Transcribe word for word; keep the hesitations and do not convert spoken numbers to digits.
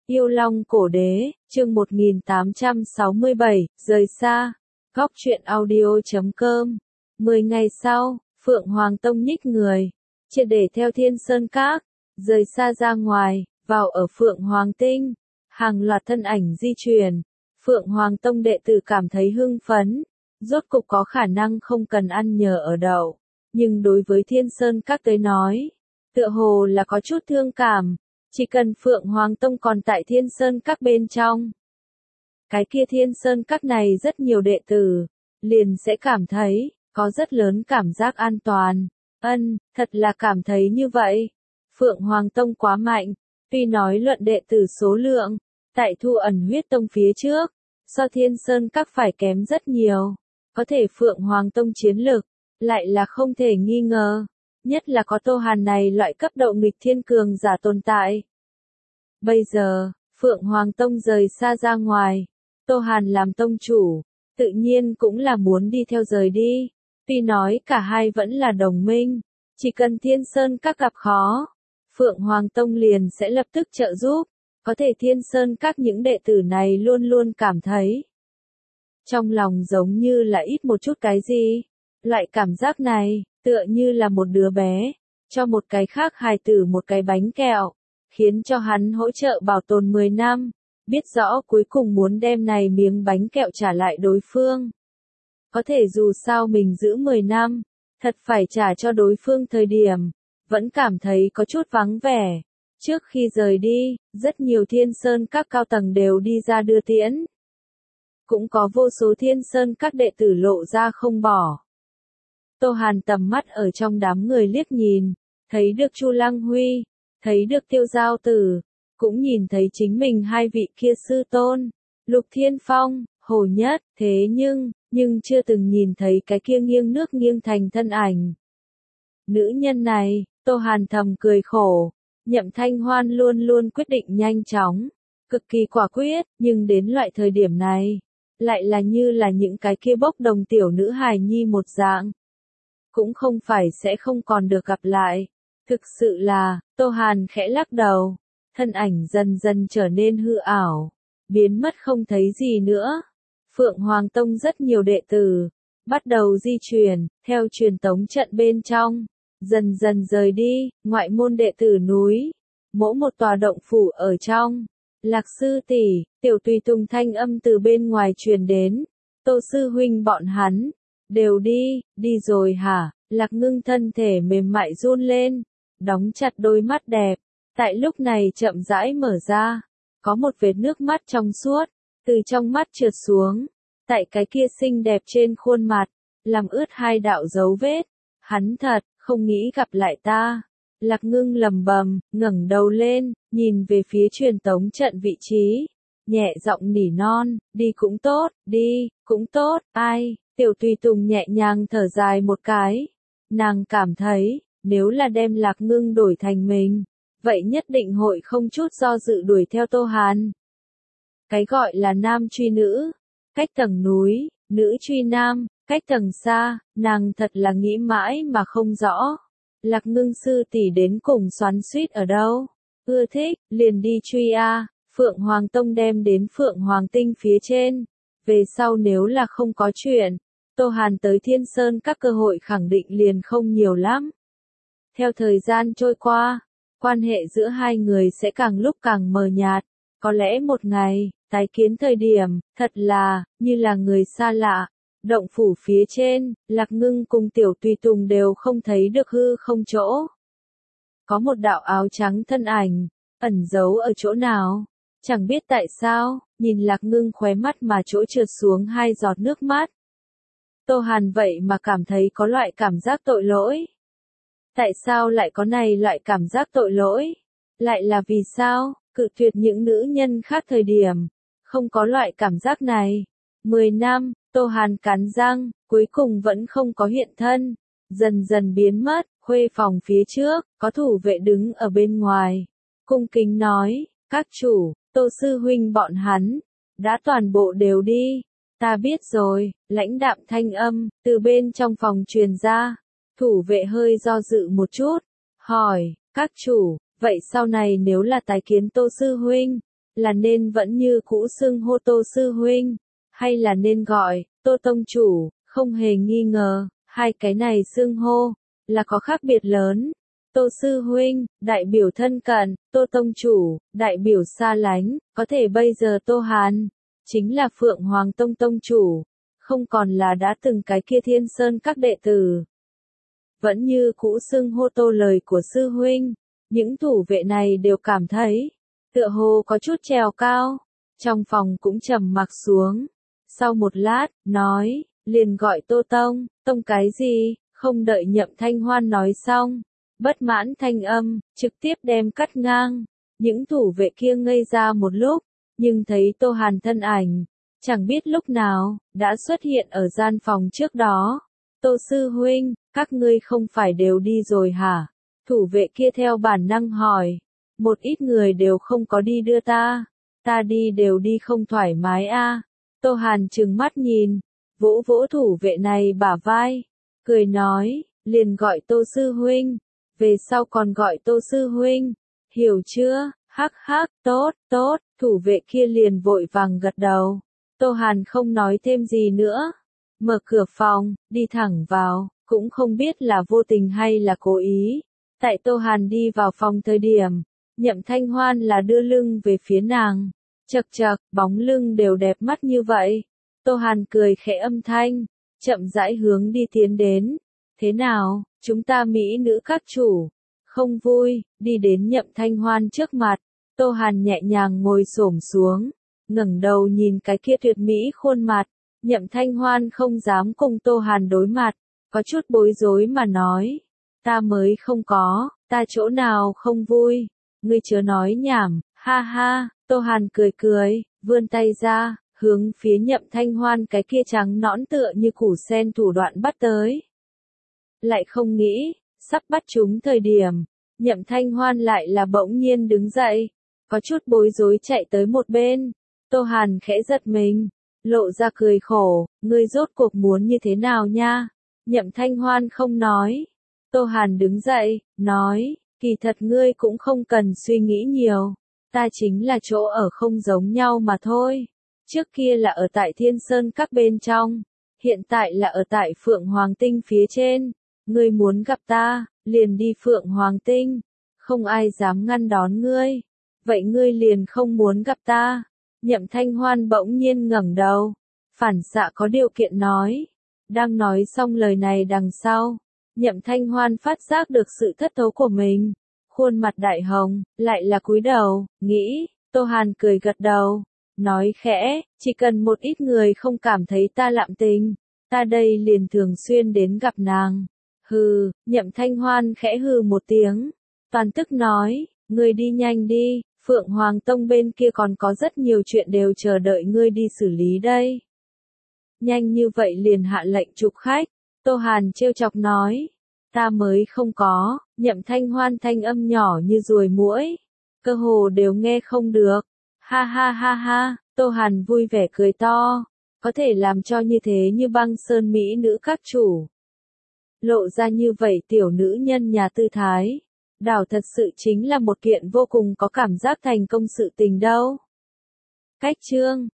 Yêu Long Cổ Đế, chương một nghìn tám trăm sáu mươi bảy, rời xa. Góc truyện audio chấm com. Mười ngày sau, Phượng Hoàng Tông nhích người, triệt để theo Thiên Sơn Các, rời xa ra ngoài, vào ở Phượng Hoàng Tinh. Hàng loạt thân ảnh di chuyển. Phượng Hoàng Tông đệ tử cảm thấy hưng phấn, rốt cục có khả năng không cần ăn nhờ ở đậu. Nhưng đối với Thiên Sơn Các tới nói, tựa hồ là có chút thương cảm. Chỉ cần Phượng Hoàng Tông còn tại Thiên Sơn Các bên trong, cái kia Thiên Sơn Các này rất nhiều đệ tử, liền sẽ cảm thấy, có rất lớn cảm giác an toàn. Ân, thật là cảm thấy như vậy. Phượng Hoàng Tông quá mạnh, tuy nói luận đệ tử số lượng, tại Thu Ẩn Huyết Tông phía trước, so Thiên Sơn Các phải kém rất nhiều. Có thể Phượng Hoàng Tông chiến lực, lại là không thể nghi ngờ. Nhất là có Tô Hàn này loại cấp độ nghịch thiên cường giả tồn tại. Bây giờ, Phượng Hoàng Tông rời xa ra ngoài, Tô Hàn làm tông chủ, tự nhiên cũng là muốn đi theo rời đi. Tuy nói cả hai vẫn là đồng minh, chỉ cần Thiên Sơn Các gặp khó, Phượng Hoàng Tông liền sẽ lập tức trợ giúp. Có thể Thiên Sơn Các những đệ tử này luôn luôn cảm thấy, trong lòng giống như là ít một chút cái gì. Loại cảm giác này, tựa như là một đứa bé, cho một cái khác hài tử một cái bánh kẹo, khiến cho hắn hỗ trợ bảo tồn mười năm, biết rõ cuối cùng muốn đem này miếng bánh kẹo trả lại đối phương. Có thể dù sao mình giữ mười năm, thật phải trả cho đối phương thời điểm, vẫn cảm thấy có chút vắng vẻ. Trước khi rời đi, rất nhiều Thiên Sơn Các cao tầng đều đi ra đưa tiễn. Cũng có vô số Thiên Sơn Các đệ tử lộ ra không bỏ. Tô Hàn tầm mắt ở trong đám người liếc nhìn, thấy được Chu Lăng Huy, thấy được Tiêu Giao Tử, cũng nhìn thấy chính mình hai vị kia sư tôn, Lục Thiên Phong, Hồ Nhất, thế nhưng, nhưng chưa từng nhìn thấy cái kia nghiêng nước nghiêng thành thân ảnh. Nữ nhân này, Tô Hàn thầm cười khổ, Nhậm Thanh Hoan luôn luôn quyết định nhanh chóng, cực kỳ quả quyết, nhưng đến loại thời điểm này, lại là như là những cái kia bốc đồng tiểu nữ hài nhi một dạng. Cũng không phải sẽ không còn được gặp lại. Thực sự là, Tô Hàn khẽ lắc đầu, thân ảnh dần dần trở nên hư ảo, biến mất không thấy gì nữa. Phượng Hoàng Tông rất nhiều đệ tử, bắt đầu di chuyển, theo truyền tống trận bên trong, dần dần rời đi, ngoại môn đệ tử núi, mỗi một tòa động phủ ở trong. Lạc sư tỷ, Tiểu Tùy Tùng thanh âm từ bên ngoài truyền đến, Tô sư huynh bọn hắn, đều đi, đi rồi hả? Lạc Ngưng thân thể mềm mại run lên, đóng chặt đôi mắt đẹp, tại lúc này chậm rãi mở ra, có một vệt nước mắt trong suốt, từ trong mắt trượt xuống, tại cái kia xinh đẹp trên khuôn mặt, làm ướt hai đạo dấu vết. Hắn thật, không nghĩ gặp lại ta. Lạc Ngưng lầm bầm, ngẩng đầu lên, nhìn về phía truyền tống trận vị trí, nhẹ giọng nỉ non, đi cũng tốt, đi, cũng tốt, ai. Tiểu Tùy Tùng nhẹ nhàng thở dài một cái. Nàng cảm thấy, nếu là đem Lạc Ngưng đổi thành mình, vậy nhất định hội không chút do dự đuổi theo Tô Hàn. Cái gọi là nam truy nữ, cách tầng núi, nữ truy nam, cách tầng xa, nàng thật là nghĩ mãi mà không rõ. Lạc Ngưng sư tỷ đến cùng xoắn xuýt ở đâu? Ưa thích, liền đi truy a. Phượng Hoàng Tông đem đến Phượng Hoàng Tinh phía trên. Về sau nếu là không có chuyện, Tô Hàn tới Thiên Sơn Các cơ hội khẳng định liền không nhiều lắm. Theo thời gian trôi qua, quan hệ giữa hai người sẽ càng lúc càng mờ nhạt. Có lẽ một ngày, tái kiến thời điểm, thật là, như là người xa lạ. Động phủ phía trên, Lạc Ngưng cùng Tiểu Tùy Tùng đều không thấy được hư không chỗ. Có một đạo áo trắng thân ảnh, ẩn giấu ở chỗ nào? Chẳng biết tại sao, nhìn Lạc Ngưng khóe mắt mà chỗ trượt xuống hai giọt nước mắt. Tô Hàn vậy mà cảm thấy có loại cảm giác tội lỗi. Tại sao lại có này loại cảm giác tội lỗi? Lại là vì sao, cự tuyệt những nữ nhân khác thời điểm, không có loại cảm giác này. Mười năm, Tô Hàn cắn răng, cuối cùng vẫn không có hiện thân, dần dần biến mất. Khuê phòng phía trước, có thủ vệ đứng ở bên ngoài, cung kính nói, các chủ, Tô sư huynh bọn hắn, đã toàn bộ đều đi. Ta biết rồi, lãnh đạm thanh âm, từ bên trong phòng truyền ra. Thủ vệ hơi do dự một chút, hỏi, các chủ, vậy sau này nếu là tái kiến Tô sư huynh, là nên vẫn như cũ xưng hô Tô sư huynh, hay là nên gọi Tô tông chủ, không hề nghi ngờ, hai cái này xưng hô là có khác biệt lớn. Tô sư huynh, đại biểu thân cận, Tô tông chủ, đại biểu xa lánh, có thể bây giờ Tô Hàn chính là Phượng Hoàng Tông tông chủ, không còn là đã từng cái kia Thiên Sơn các đệ tử. Vẫn như cũ xưng hô Tô lời của sư huynh, những thủ vệ này đều cảm thấy tựa hồ có chút trèo cao, trong phòng cũng trầm mặc xuống. Sau một lát, nói, liền gọi Tô tông, tông cái gì, không đợi Nhậm Thanh Hoan nói xong, bất mãn thanh âm, trực tiếp đem cắt ngang. Những thủ vệ kia ngây ra một lúc, nhưng thấy Tô Hàn thân ảnh, chẳng biết lúc nào, đã xuất hiện ở gian phòng trước đó. Tô sư huynh, các ngươi không phải đều đi rồi hả? Thủ vệ kia theo bản năng hỏi. Một ít người đều không có đi đưa ta. Ta đi đều đi không thoải mái a. À. Tô Hàn trừng mắt nhìn, vỗ vỗ thủ vệ này bả vai, cười nói, liền gọi Tô sư huynh, về sau còn gọi Tô sư huynh, hiểu chưa? Hắc hắc, tốt, tốt, thủ vệ kia liền vội vàng gật đầu. Tô Hàn không nói thêm gì nữa, mở cửa phòng, đi thẳng vào, cũng không biết là vô tình hay là cố ý. Tại Tô Hàn đi vào phòng thời điểm, Nhậm Thanh Hoan là đưa lưng về phía nàng, chậc chậc, bóng lưng đều đẹp mắt như vậy. Tô Hàn cười khẽ âm thanh, chậm rãi hướng đi tiến đến. Thế nào, chúng ta mỹ nữ các chủ, không vui, đi đến Nhậm Thanh Hoan trước mặt. Tô Hàn nhẹ nhàng ngồi xổm xuống, ngẩng đầu nhìn cái kia tuyệt mỹ khuôn mặt. Nhậm Thanh Hoan không dám cùng Tô Hàn đối mặt, có chút bối rối mà nói, ta mới không có, ta chỗ nào không vui, ngươi chớ nói nhảm, ha ha. Tô Hàn cười cười, vươn tay ra, hướng phía Nhậm Thanh Hoan cái kia trắng nõn tựa như củ sen thủ đoạn bắt tới. Lại không nghĩ, sắp bắt chúng thời điểm, Nhậm Thanh Hoan lại là bỗng nhiên đứng dậy, có chút bối rối chạy tới một bên. Tô Hàn khẽ giật mình, lộ ra cười khổ, ngươi rốt cuộc muốn như thế nào nha? Nhậm Thanh Hoan không nói. Tô Hàn đứng dậy, nói, kỳ thật ngươi cũng không cần suy nghĩ nhiều, ta chính là chỗ ở không giống nhau mà thôi. Trước kia là ở tại Thiên Sơn các bên trong, hiện tại là ở tại Phượng Hoàng Tinh phía trên. Ngươi muốn gặp ta, liền đi Phượng Hoàng Tinh, không ai dám ngăn đón ngươi. Vậy ngươi liền không muốn gặp ta? Nhậm Thanh Hoan bỗng nhiên ngẩng đầu, phản xạ có điều kiện nói. Đang nói xong lời này đằng sau, Nhậm Thanh Hoan phát giác được sự thất thố của mình, khuôn mặt đại hồng, lại là cúi đầu, nghĩ. Tô Hàn cười gật đầu, nói khẽ, chỉ cần một ít người không cảm thấy ta lạm tình, ta đây liền thường xuyên đến gặp nàng. Hừ, Nhậm Thanh Hoan khẽ hừ một tiếng, toàn tức nói, ngươi đi nhanh đi, Phượng Hoàng Tông bên kia còn có rất nhiều chuyện đều chờ đợi ngươi đi xử lý đây. Nhanh như vậy liền hạ lệnh trục khách, Tô Hàn trêu chọc nói, ta mới không có. Nhậm Thanh Hoan thanh âm nhỏ như ruồi muỗi, cơ hồ đều nghe không được. Ha ha ha ha, Tô Hàn vui vẻ cười to, có thể làm cho như thế như băng sơn mỹ nữ các chủ. Lộ ra như vậy tiểu nữ nhân nhà tư thái, đảo thật sự chính là một kiện vô cùng có cảm giác thành công sự tình đâu. Cách chương